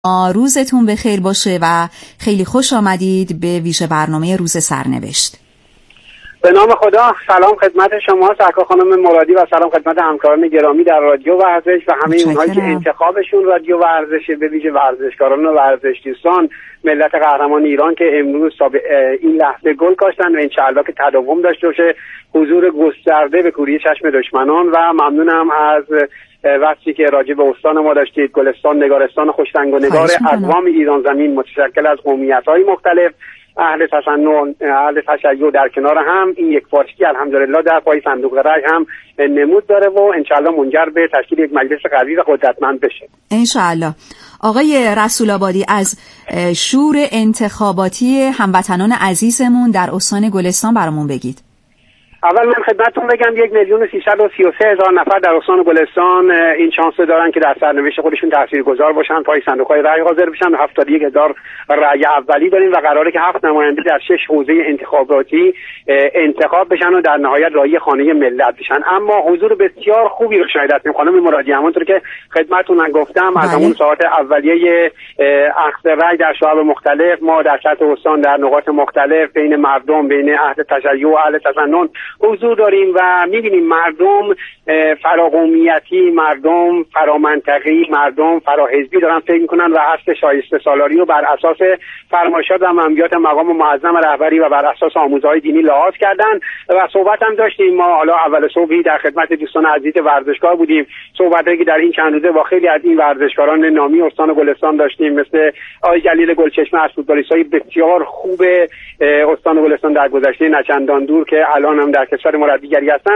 روزتون بخیر باشه و خیلی خوش آمدید به ویژه برنامه روز سرنوشت. به نام خدا. سلام خدمت شما سرکار خانم مرادی و سلام خدمت همکاران گرامی در رادیو ورزش و همه اونهایی که انتخابشون رادیو ورزشه، به ویژه ورزشکاران و ورزش دوستان ملت قهرمان ایران که امروز این لحظه گل کاشتن و انشالله که تداوم داشته باشه حضور گسترده به کوری چشم دشمنان. و ممنونم از وقتی که راجع به استان ما داشتید، گلستان نگارستان خوش‌رنگ و نگار اقوام ایران زمین متشکل از قومیت‌های مختلف، اهل تسنن، اهل تشیع در کنار هم، این یک پارچگی الحمدلله در پای صندوق رای هم نمود داره و انشالله منجر به تشکیل یک مجلس قوی و قدرتمند بشه انشالله. آقای رسول آبادی، از شور انتخاباتی هموطنان عزیزمون در استان گلستان برامون بگید. اول من خدمتتون بگم 1,333,000 نفر در استان گلستان این شانس دارن که در سرنوشت خودشون تاثیرگذار باشن، پای صندوق‌های رای حاضر بشن. 71,000 رای اولی داریم و قراره که 7 نماینده در 6 حوزه انتخاباتی انتخاب بشن و در نهایت رای خانه ملت بشن. اما حضور بسیار خوبی رو شاهد هستیم خانم مرادی، همونطور که خدمتتون گفتم از همون ساعات اولیه اخذ رای در شعب مختلف ما در سطح استان در نقاط مختلف بین مردم، بین اهل تشیع و اهل تسنن حضور داریم و می‌بینیم مردم فراقومیتی، مردم فرامنطقی، مردم فراحزبی دارن فکر می‌کنن و حث شایسته سالاری رو بر اساس فرمایشات و منبیات مقام معظم رهبری و بر اساس آموزهای دینی لحاظ کردن. و صحبت هم داشتیم ما حالا اول صبحی در خدمت دوستان عزیز ورزشکار بودیم، صحبتی که در این چند روزه با خیلی از این ورزشکاران نامی استان گلستان داشتیم، مثل آقای جلیل گلچشمه از فوتبالیستای بسیار خوب استان گلستان در گذشته نچندان دور که الان هم در کشور مربیگری هستن.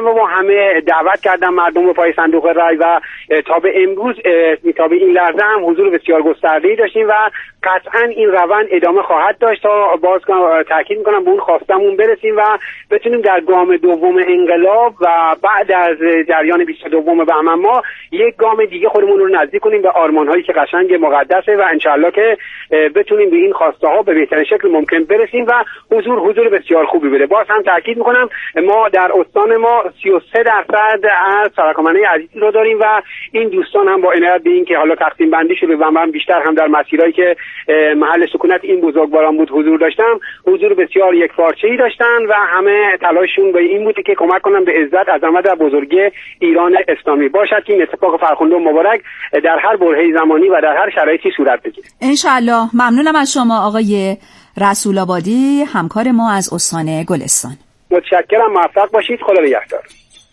همه دعوت کردن مردم رو پای صندوق رای و تا به امروز تا به این لحظه هم حضور بسیار گسترده‌ای داشتیم و قطعا این روند ادامه خواهد داشت تا باز تاکید می‌کنم به اون خواستمون برسیم و بتونیم در گام دوم انقلاب و بعد از جریان 22 بهمن ما یک گام دیگه خودمون رو نزدیک کنیم به آرمان‌هایی که قشنگ مقدسه و انشالله که بتونیم به این خواسته‌ها به بهترین شکل ممکن برسیم و حضور بسیار خوبی بده. باز هم تاکید می‌کنم ما در استان ما 33% از تراکمانه عزیزی رو داریم و این دوستان هم با عنایت به این که حالا تقسیم بندی شده و من بیشتر هم در مسیرایی که محل سکونت این بزرگواران بود حضور داشتم، حضور بسیار یکپارچه‌ای داشتن و همه تلاششون به این بوده که کمک کنن به عزت، عظمت و بزرگی ایران اسلامی. باشد که این اتفاق فرخنده و مبارک در هر برهه زمانی و در هر شرایطی صورت بگیره ان شاء الله. ممنونم از شما آقای رسول آبادی، همکار ما از استان گلستان. متشکرم، موفق باشید، خدا نگهدار.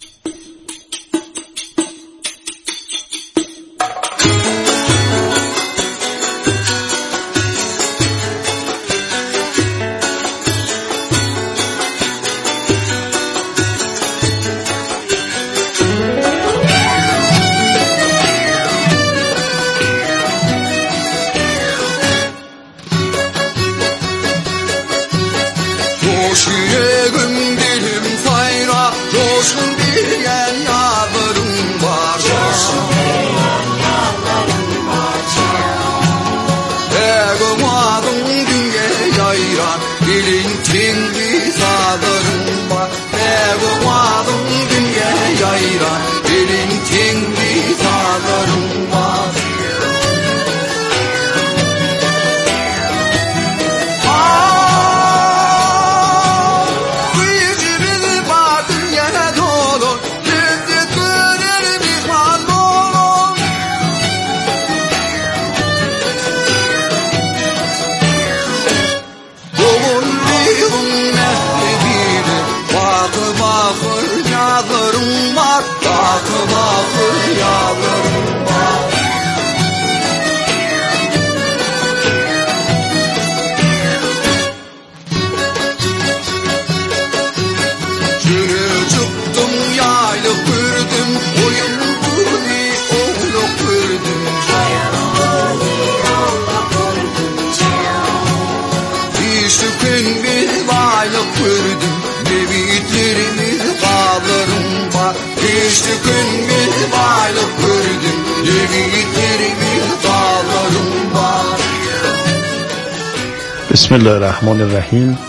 بسم الله الرحمن الرحیم.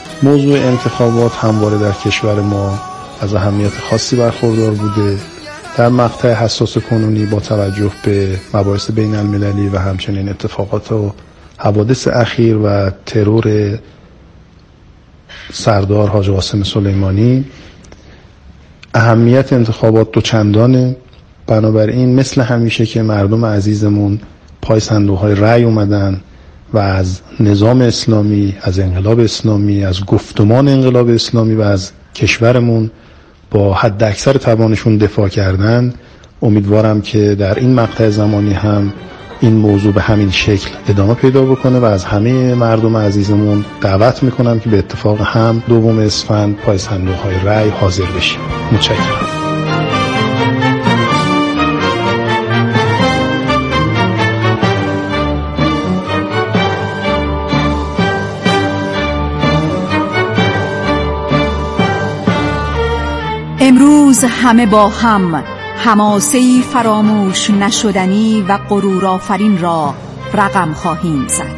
موضوع انتخابات همواره در کشور ما از اهمیت خاصی برخوردار بوده در مقطع حساس کنونی با توجه به مباحث بین المللی و همچنین اتفاقات و حوادث اخیر و ترور سردار حاج قاسم سلیمانی، اهمیت انتخابات دوچندانه. بنابراین مثل همیشه که مردم عزیزمون پای صندوق‌های رأی اومدن و از نظام اسلامی، از انقلاب اسلامی، از گفتمان انقلاب اسلامی و از کشورمون با حد اکثر توانشون دفاع کردن، امیدوارم که در این مقطع زمانی هم این موضوع به همین شکل ادامه پیدا بکنه و از همه مردم عزیزمون دعوت میکنم که به اتفاق هم 2 اسفند پای صندوق‌های رأی حاضر بشیم. متشکرم. امروز همه با هم حماسه‌ای فراموش نشدنی و غرورآفرین را رقم خواهیم زد.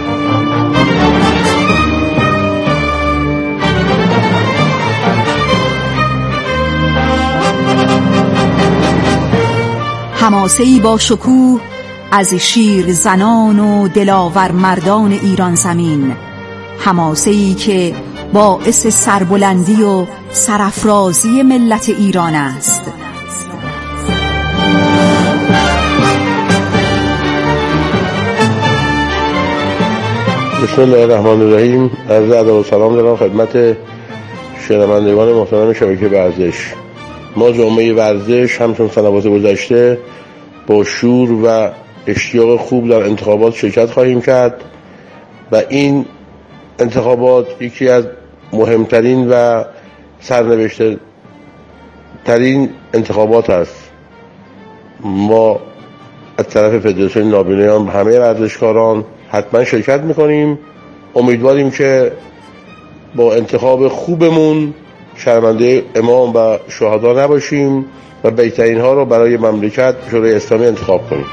حماسه‌ای با شکوه از شیر زنان و دلاور مردان ایران زمین، حماسه‌ای که باعث سربلندی و سرافرازی ملت ایران است. بسم الله الرحمن الرحیم. عرض ادب و سلام دارم خدمت شنوندگان محترم شبکه ورزش. ما جامعه ورزش همچون سنوات گذشته با شور و اشتیاق خوب در انتخابات شرکت خواهیم کرد و این انتخابات یکی از مهمترین و سرنوشته ترین انتخابات است. ما از طرف فدراسیون نابینایان همه ورزشکاران حتما شرکت میکنیم. امیدواریم که با انتخاب خوبمون شرمنده امام و شهدا نباشیم و بهترین ها رو برای مملکت شورای اسلامی انتخاب کنیم.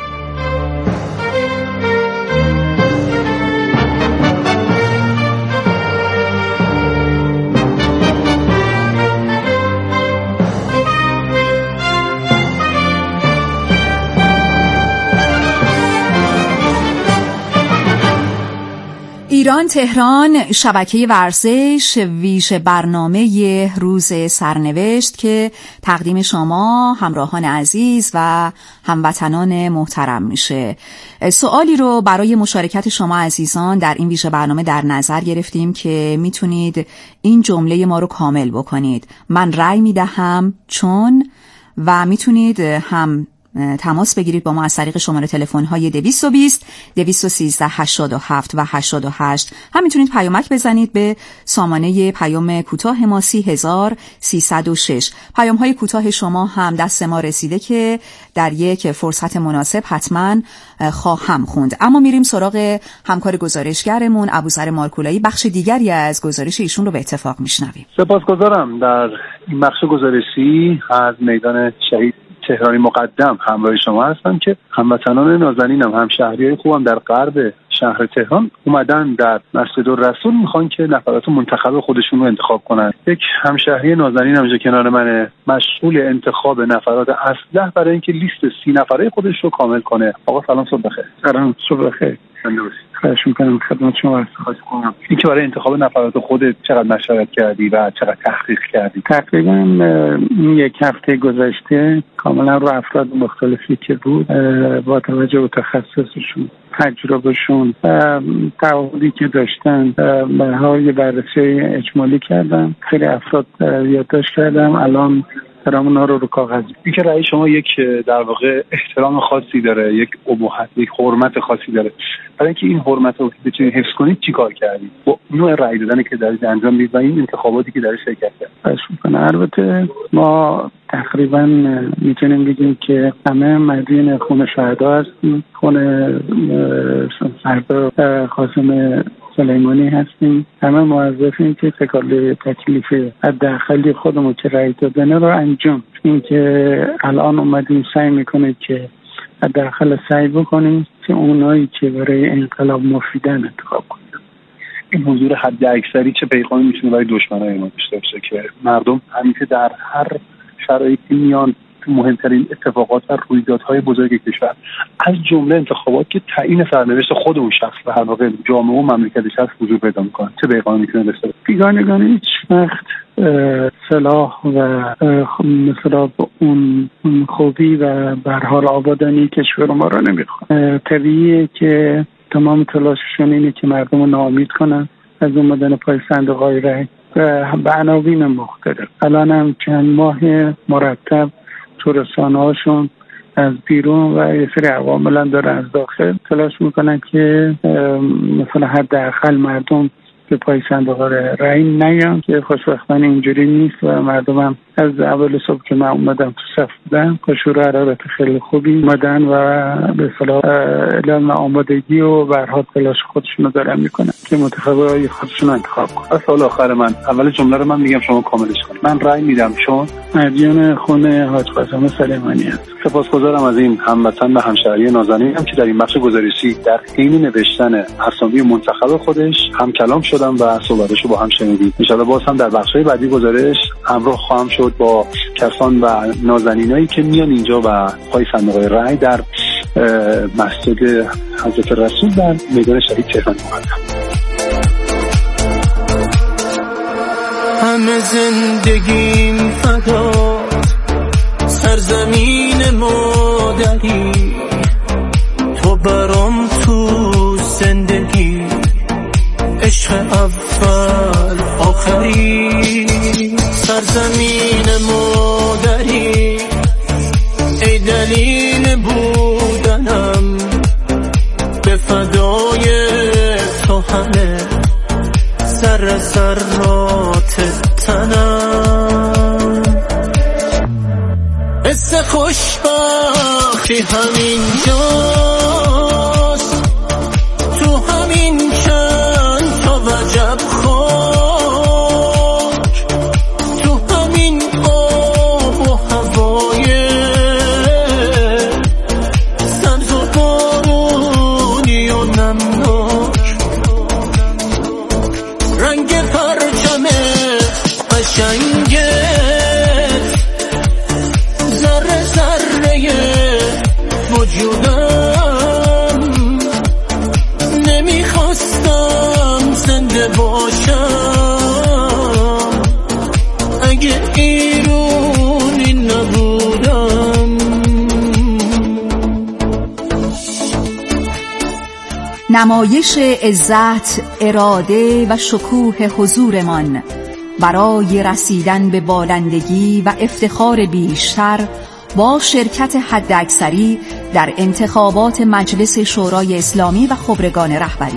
ایران تهران شبکه ورزش ویژه برنامه روز سرنوشت که تقدیم شما همراهان عزیز و هموطنان محترم میشه. سوالی رو برای مشارکت شما عزیزان در این ویژه برنامه در نظر گرفتیم که میتونید این جمله ما رو کامل بکنید: من رأی میدهم چون، و میتونید هم تماس بگیرید با ما از طریق شماره تلفن‌های 220 213 87 و 88. هم میتونید پیامک بزنید به سامانه پیام کوتاه ما 30306. پیام‌های کوتاه شما هم دست ما رسیده که در یک فرصت مناسب حتما خواهم خوند. اما میریم سراغ همکار گزارشگرمون ابوذر مارکولایی. بخش دیگری از گزارش ایشون رو به اتفاق میشنویم. سپاسگزارم. در این بخش گزارشی از میدان شهید تهرانی مقدم همراه شما هستم که هموطنان نازنینم، هم شهریای خوبم در غرب شهر تهران اومدن در مسجد الرسول میخوان که نفرات منتخب خودشون رو انتخاب کنن. یک همشهری نازنین هم کنار منه، مشغول انتخاب نفرات اصلح برای اینکه لیست 30 نفره خودش رو کامل کنه. آقا سلام، صبح بخیر. سلام، صبح بخیر. خواهش میکنم خدمت شما عرض کنم. این که برای انتخاب نفرات خودت چقدر مشورت کردی و چقدر تحقیق کردی؟ تقریبا یک هفته گذشته کاملا رو افراد مختلفی که بود با توجه به تخصصشون، تجربهشون، تعهدی که داشتن، به حال بررسی اجمالی کردم. خیلی افراد یادداشت کردم، الان دارم اونا رو کاغذ. این که رأی شما یک در واقع احترام خاصی داره، یک ابهت، یک حرمت خاصی داره. برای اینکه این حرمت رو بتونید حفظ کنید چیکار کردید؟ با نوع رأی دادن که دارید انجام میدید و این انتخاباتی که در شرکت کردید. البته ما تقریبا میتونیم بگیم که همه مدین خون شهدا هستیم، خون سردار قاسم سلیمانی هستیم. همه موظفیم که تکلیف حداقلی خودمون که رأی دادن رو انجام. این که الان اومدیم سعی میکنه که حداقل سعی بکنیم که اونایی که برای انقلاب مفیدن انتخاب کنیم. این حضور حد اکثری چه پیغامی میتونه برای دشمنای ما داشته باشه که مردم همیشه در هر شرایطی میان مهمترین اتفاقات و رویدادهای بزرگ کشور، از جمله انتخابات که تعیین سرنوشت خود اون شخص و در واقع جامعه و مملکتش هست حضور پیدا میکنه. چه بیگانه میتونه بسازه؟ بیگانگان هیچ وقت صلاح و مثلا اون خوبی و به هر حال آبادانی کشور ما را نمیخواد. طبیعیه که تمام تلاششون اینه که مردم رو ناامید کنن از اومدن پای صندوق‌های رای به عناوین مختلف. الان هم چند ماه مرتب تو رسانه‌هاشون از بیرون و یه سری عوامل هم دارن از داخل تلاش میکنن که مثلا حداقل مردم به پای صندوق رای نیان، که خوشبختانه اینجوری نیست و مردم هم از اول صبح که من اومدم تو صف بودم با شروع حرارت خیلی خوبی اومدن و به اصطلاح اعلام آمادگی و به هر حال تلاش خودشونو دارن میکنن که منتخبای خودشون انتخاب کنن. سوال آخر من، اول جمله رو من میگم شما کاملش کنید. من رای میدم چون مدیون خونه حاج قاسم سلیمانی هست. سپاسگزارم از این هموطن و همشهری نازنینم که در این بخش گزارشی در حین نوشتن اسامی منتخب خودش هم کلام شدم و صحبتشو با هم شنیدیم. ان شاءالله باز هم در بخش‌های بعدی گزارش همراه خواهم شد با کسان و نازنینایی که میان اینجا و پای صندوق رای در مسجد حضرت رسول در میدان شهید تهران مقدم. همه زندگیم فدا سرزمین مادری، تو برام تو زندگی عشق اول آخری. سرزمین مادری ای دلیل بودنم، به فدای تو همه ذرات تنم. حس خوشبختی همین جاست، تو همین چند تا وجب خاک، تو همین آب و هوای سبز و بارونی و نمناک، رنگ پرچم قشنگت ذره ذره وجودم. نمیخواستم زنده باشم اگه ایرونی نبودم. نمایش عزت، اراده و شکوه حضورمان برای رسیدن به بالندگی و افتخار بیشتر با شرکت حداکثری در انتخابات مجلس شورای اسلامی و خبرگان رهبری.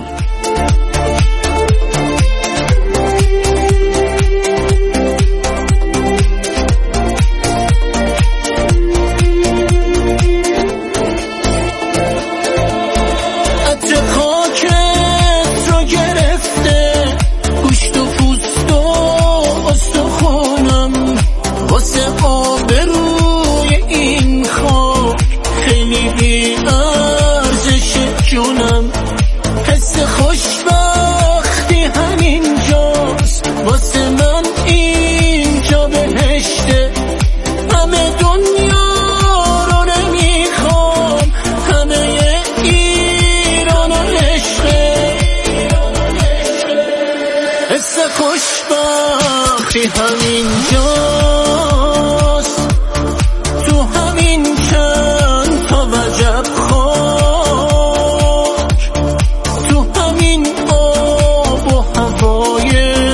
همین جاست، تو همین چند تا وجب خاک، تو همین آب و هوای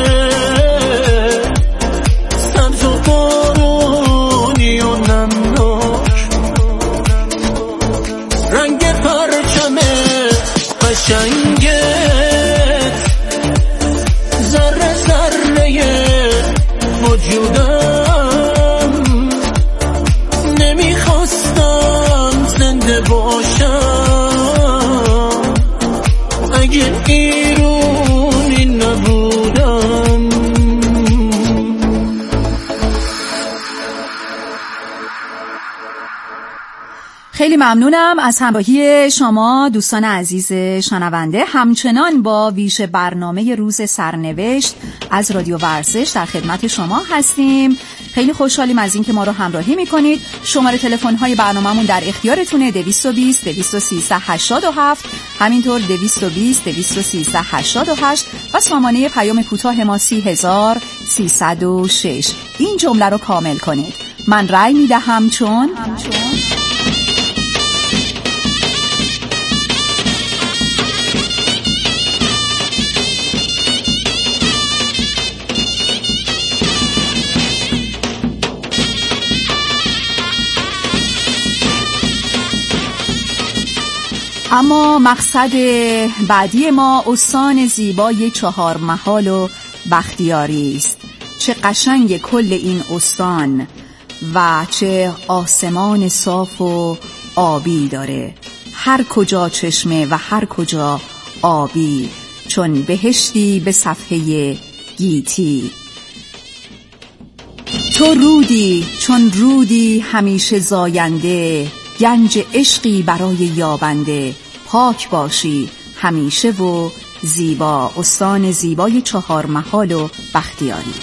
سبز و بارونی و نمناک، رنگ پرچم قشنگت ذره ذره وجودم. نمیخواستم زنده باشم اگه ایرونی نبودم. خیلی ممنونم از همراهی شما دوستان عزیز شنونده. همچنان با ویژه برنامه روز سرنوشت از رادیو ورزش در خدمت شما هستیم خیلی خوشحالیم از اینکه ما رو همراهی میکنید. شماره تلفن های برنامه‌مون در اختیارتونه: 220 213 87، همینطور 220 213 88 و سامانه پیام کوتاه ما 30306. این جمله رو کامل کنید: من رأی میدهم چون اما مقصد بعدی ما استان زیبای 4 محال و بختیاری است. چه قشنگ کل این استان و چه آسمان صاف و آبی داره، هر کجا چشمه و هر کجا آبی، چون بهشتی به صفحه گیتی. تو رودی چون رودی همیشه زاینده، گنج عشقی برای یابنده، پاک باشی همیشه و زیبا. استان زیبای 4 محال و بختیاری.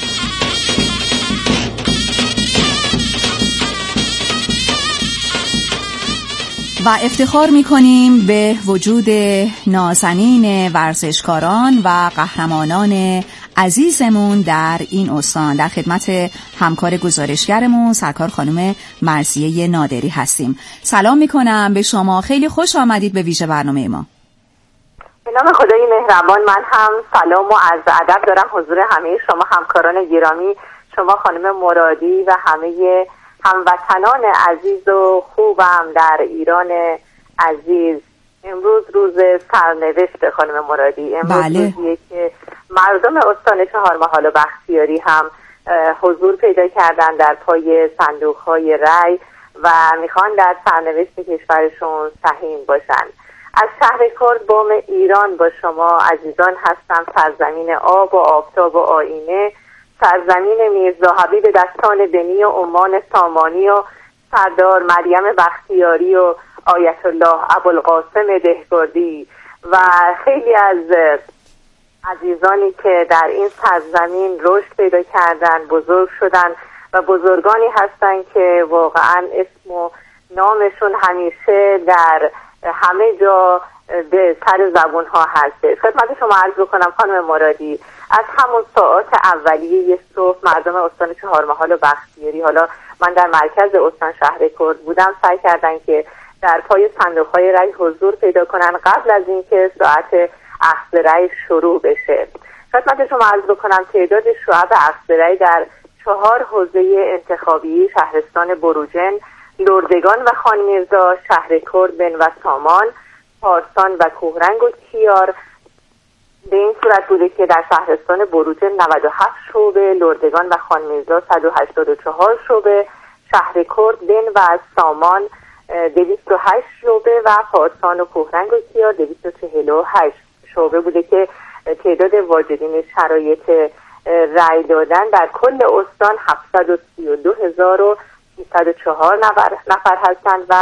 و افتخار می‌کنیم به وجود نازنین ورزشکاران و قهرمانان عزیزمون در این استان. در خدمت همکار گزارشگرمون سرکار خانم مرضیه نادری هستیم. سلام میکنم به شما، خیلی خوش آمدید به ویژه برنامه ما. به نام خدای مهربان، من هم سلام و عرض ادب دارم حضور همه شما همکاران گرامی، شما خانم مرادی و همه هموطنان عزیز و خوبم در ایران عزیز. امروز روز سرنوشت خانم مرادی، امروز روزیه که مردم استان 4 محال و بختیاری هم حضور پیدا کردن در پای صندوق‌های رای و میخوان در سرنوشت کشورشون سهیم باشن. از شهر کردبام ایران با شما عزیزان هستم، سرزمین آب و آفتاب و آینه، سرزمین میرزا حبیب دستان بنی و عمان سامانی و سردار مریم بختیاری و آیت الله ابوالقاسم دهگردی و خیلی از عزیزانی که در این سرزمین رشد پیدا کردن، بزرگ شدن و بزرگانی هستن که واقعا اسم و نامشون همیشه در همه جا به سر زبون ها هست. خدمت شما عرض بکنم خانم مرادی، از همون ساعات اولیه صبح مردم استان 4 محال و بختیاری، حالا من در مرکز استان شهر کرد بودم، سعی کردن که در پای صندوق‌های رای حضور پیدا کنن قبل از اینکه ساعت اخذ رای شروع بشه. خدمت شما عرض بکنم تعداد شعب اخذ رای در 4 حوزه انتخابی شهرستان بروجن، لردگان و خان میرزا، شهر کردبن و سامان، پارسان و کوهرنگ و کیار به این صورت بوده که در شهرستان بروجن 97 شعبه، لردگان و خان میرزا 184 شعبه، شهر کردبن و سامان 208 شعبه و پارسان و کوهرنگ و کیار 248 شعبه بوده که تعداد واجدین شرایط رأی دادن در کل استان 732,304 نفر هستند و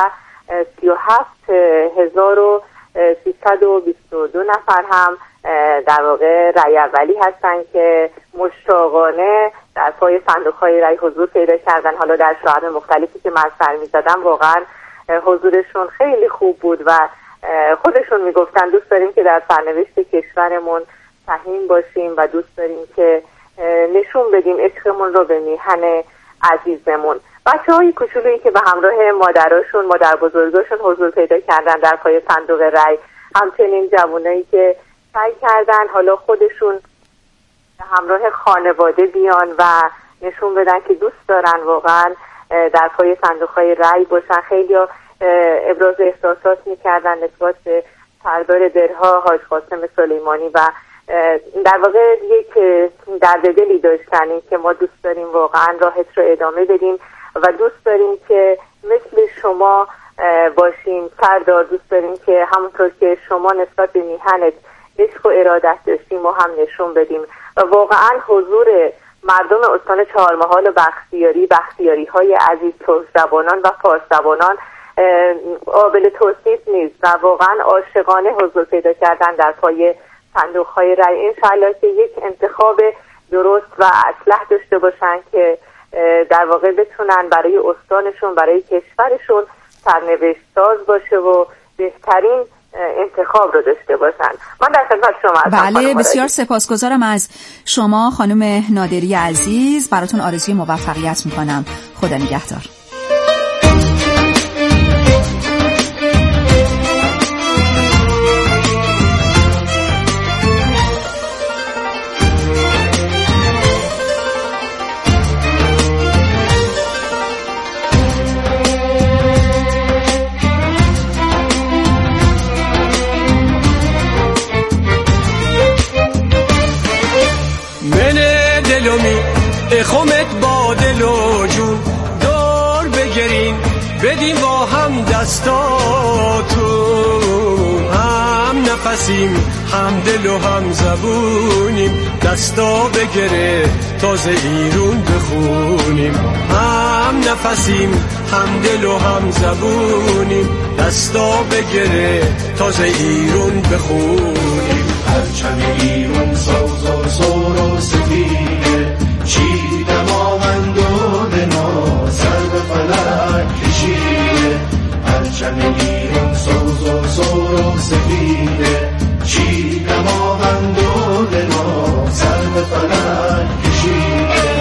37,322 نفر هم در واقع رأی اولی هستند که مشتاقانه در پای صندوق‌های رأی حضور پیدا کردن. حالا در شعب مختلفی که من سر می‌زدم واقعا حضورشون خیلی خوب بود و خودشون میگفتن دوست داریم که در سرنوشت کشورمون سهیم باشیم و دوست داریم که نشون بدیم عشقمون رو به میهن عزیزمون. بچه‌های کوچولویی که به همراه مادراشون، مادر بزرگاشون حضور پیدا کردن در پای صندوق رای، همچنین جوانایی که سعی کردن حالا خودشون به همراه خانواده بیان و نشون بدن که دوست دارن واقعا در پای صندوق‌های رای باشن. خیلی ابراز احساسات میکردن نسبت به سردار درها حاج قاسم سلیمانی و در واقع یک درد دلی داشتن، این که ما دوست داریم واقعا راهت رو ادامه بدیم و دوست داریم که مثل شما باشیم سردار، دوست داریم که همونطور که شما نسبت به میهنت عشق و ارادت داشتیم و هم نشون بدیم. و واقعا حضور مردم استان 4 محال و بختیاری های عزیز ترک زبانان و فارس زبانان قابل توصیف نیست و واقعا عاشقانه حضور پیدا کردن در پای صندوق های رای. انشاءالله که یک انتخاب درست و اصلح داشته باشن که در واقع بتونن برای استانشون، برای کشورشون سرنوشت ساز باشه و بهترین انتخاب رو داشته باشن. من در خدمت شما هستم. بله، بسیار سپاسگزارم از شما خانم نادری عزیز. براتون آرزوی موفقیت میکنم. خدا نگهدار. خمت با دل و جون دور بگرین، بدیم با هم دستاتون، هم نفسیم هم دل و هم زبونیم، دستا بگره تازه ایرون بخونیم، هم نفسیم هم دل و هم زبونیم، دستا بگره تازه ایرون بخونیم. پرچم ایرون ساز و زور و سفیده، چی دماغند و دنا سر به فلک کشیده، پرچم ایرون ساز و زور و سفیده، چی دماغند و دنا سر به فلک کشیده.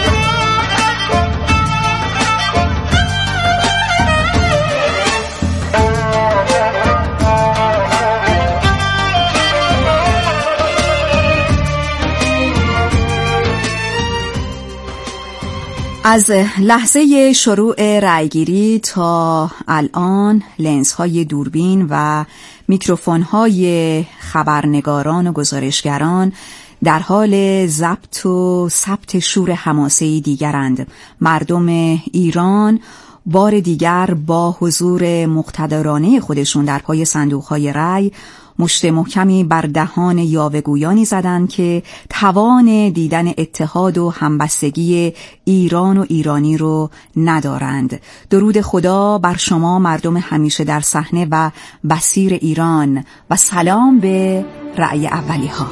از لحظه شروع رأیگیری تا الان لنزهای دوربین و میکروفون‌های خبرنگاران و گزارشگران در حال ضبط و ثبت شور حماسه‌ای دیگرند. مردم ایران بار دیگر با حضور مقتدرانه خودشون در پای صندوق‌های رأی مشت محکمی بر دهان یاوه‌گویانی زدند که توان دیدن اتحاد و همبستگی ایران و ایرانی رو ندارند. درود خدا بر شما مردم همیشه در صحنه و بصیر ایران و سلام به رأی اولی‌ها.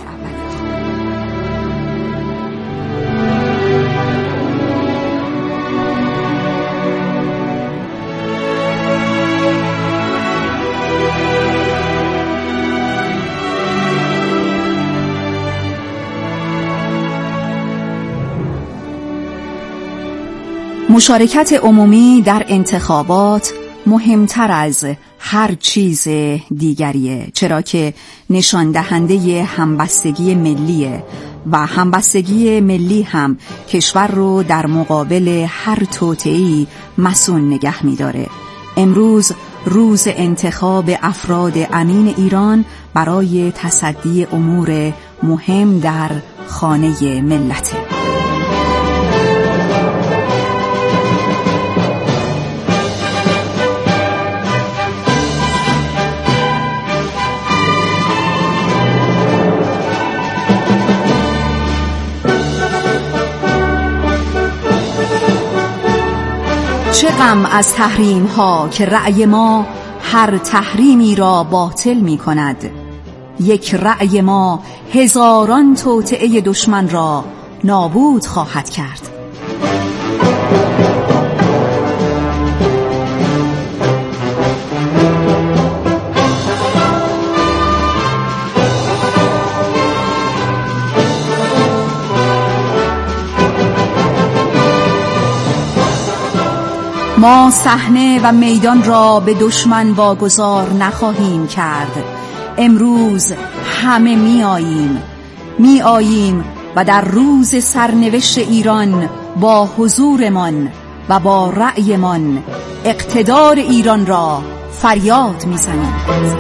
مشارکت عمومی در انتخابات مهمتر از هر چیز دیگریه، چرا که نشان دهنده همبستگی ملیه و همبستگی ملی هم کشور رو در مقابل هر توطئه‌ای مصون نگه می‌داره. امروز روز انتخاب افراد امین ایران برای تصدی امور مهم در خانه ملت. چه غم از تحریم ها که رأی ما هر تحریمی را باطل می کند. یک رأی ما هزاران توطئه دشمن را نابود خواهد کرد. ما صحنه و میدان را به دشمن واگذار نخواهیم کرد. امروز همه می آییم و در روز سرنوشت ایران با حضورمان و با رأیمان اقتدار ایران را فریاد می‌زنیم.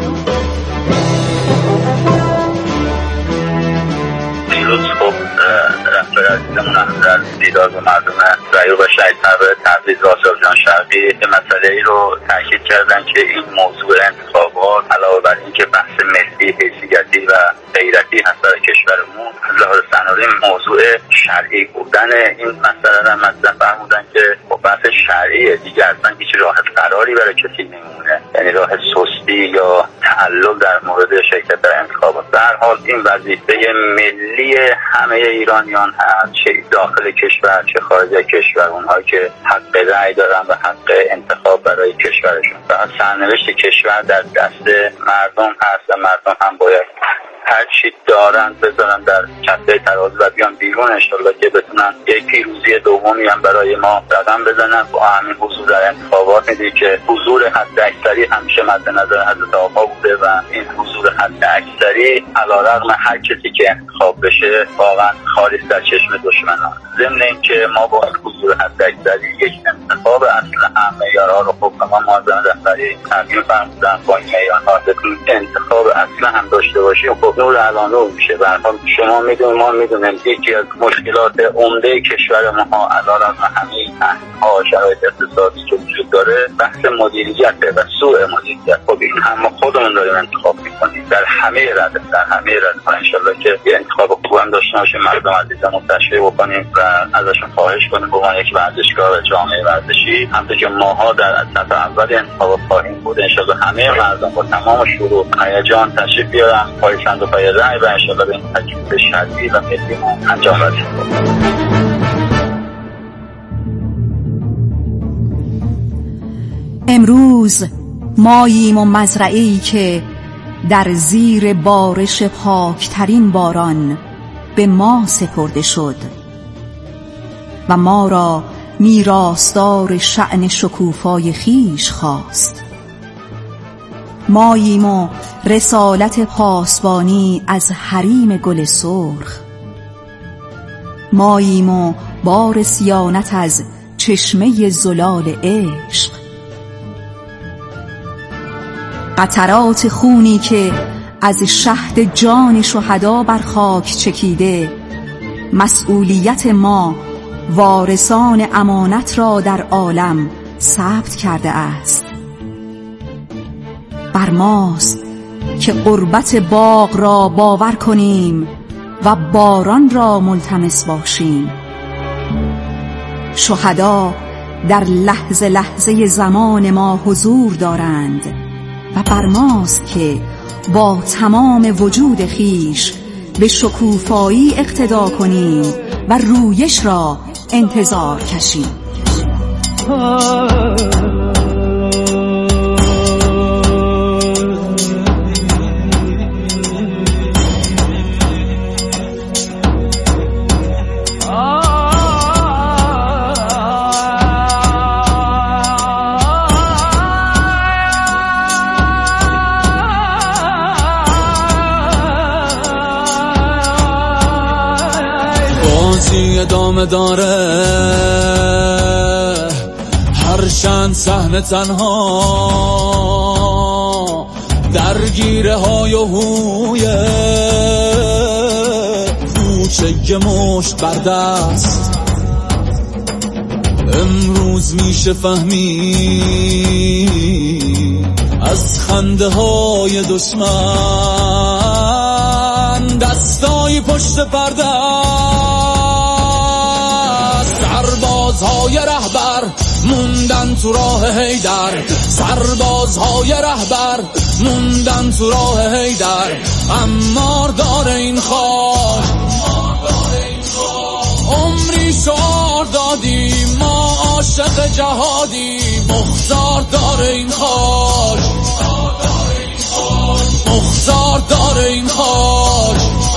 رفتار عزیزمون هم در دیدار با مردم رأی و شهید پرور تبریز و آسیابجان شرقی که مسئله ای رو تاکید کردن که این موضوع انتخابات علاوه بر اینکه بحث ملی، حیثیتی و غیرتی هست برای کشورمون، از لحاظ صنایع موضوع شرعی بودن این مسئله را مطرح فرمودن که با بحث شرعی دیگه اصلا هیچ راه قراری برای کسی نمیمونه، یعنی راه سستی یا تعلل در مورد شرکت در انتخابات به هر حال این وظیفه ملی همه ایرانیان هست، چه داخل کشور چه خارج کشور، اونهایی که حق رأی دارن و حق انتخاب برای کشورشون. و سرنوشت کشور در دست مردم هست و مردم هم باید هر چی دارن بذارن در کفه ترازو و بیان بیرون، انشالله که بتونن یک پیروزی دومی هم برای ما رقم بزنن. با همین حضور در انتخابات میدید که حضور حداکثری همیشه مد نظر حضرت آقا بوده و این حضور حداکثری علیرغم هر کسی که انتخاب بشه واقعا خالص در چشم دشمنان. ضمن اینکه ما با حضور حداکثری یک انتخاب اصل هم معیارها رو خب ما معظم رهبری تعیین فرمودن با این معیارها بتونیم انتخاب اصل هم داشته باشیم. خب نور الان رو میشه. به هر حال شما میدونید ما میدونیم یکی از مشکلات عمده کشور ما علیرغم همه ها شرایط اقتصادی که وجود داره بحث مدیریته و سوء مدیریت. خب این هم خودمون داریم انتخاب میکنیم در همه رده انشالله که یه انتخاب خوب هم داشته باشیم، مردم عزیزمون تشریح بکنیم و ازشون خواهش کنیم به عنوان یک ورزشگاه و جامعه ورزشی همونطور که ماها در صف اول انتخابات خواهیم بود انشالله همه مردم با تمام شروع هیجان تشریف بیارن پای صندوق‌های رأی و انشالله به این تکلیف شرعی و ملی انجام رسیم. امروز ماییم و مزرعه‌ای که در زیر بارش پاکترین باران به ما سپرده شد و ما را میراثدار شأن شکوفای خیش خواست. ماییم و رسالت پاسبانی از حریم گل سرخ، ماییم و بار صیانت از چشمه زلال عشق. قطرات خونی که از شهد جان شهدا بر خاک چکیده، مسئولیت ما وارثان امانت را در عالم ثبت کرده است. بر ماست که قربت باغ را باور کنیم و باران را ملتمس باشیم. شهدا در لحظه لحظه زمان ما حضور دارند و بر ماست که با تمام وجود خیش به شکوفایی اقتدا کنیم و رویش را انتظار کشیم. ادامه داره هر چند صحنه تنها درگیره های و هوی کوچه مشت بر دست. امروز میشه فهمی از خنده های دشمن دستای پشت پرده، سربازهای رهبر موندن تو راه حیدر، سربازهای رهبر موندن تو راه حیدر. امار داره این خاک، عمری شعار دادیم ما عاشق جهادی. مختار داره این خاک، مختار داره این خاک.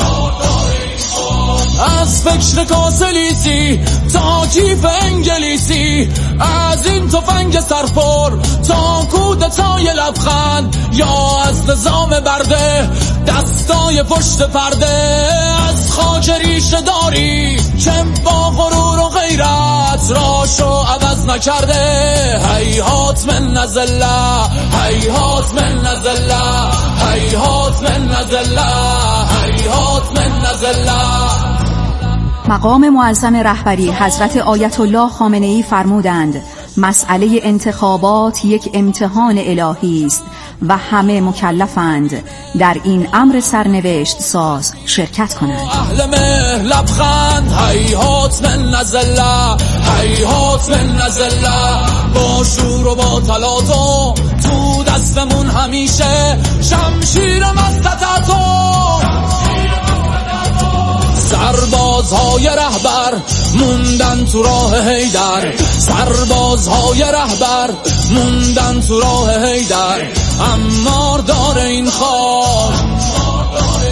از فکر کاسلیسی تا کیف انگلیسی، از این تفنگ سرپر تا کودتای لبخند، یا از نظام برده دستای پشت پرده. از خاک ریشه داری که با غرور و غیرت راشو عوض نکرده. هیهات من نزله، هیهات من نزله، هیهات من نزله، هیهات من نزله. مقام معظم رهبری حضرت آیت الله خامنه‌ای فرمودند مسئله انتخابات یک امتحان الهی است و همه مکلفند در این امر سرنوشت ساز شرکت کنند. اهل مهر لبخند، هیهات من نزله، هیهات من نزله. با شور و با تلاطم تو دستمون همیشه شمشیر مستطعتم. سربازهای رهبر موندن تو راه حیدر، سربازهای رهبر موندن تو راه حیدر. عمار داره این خاک،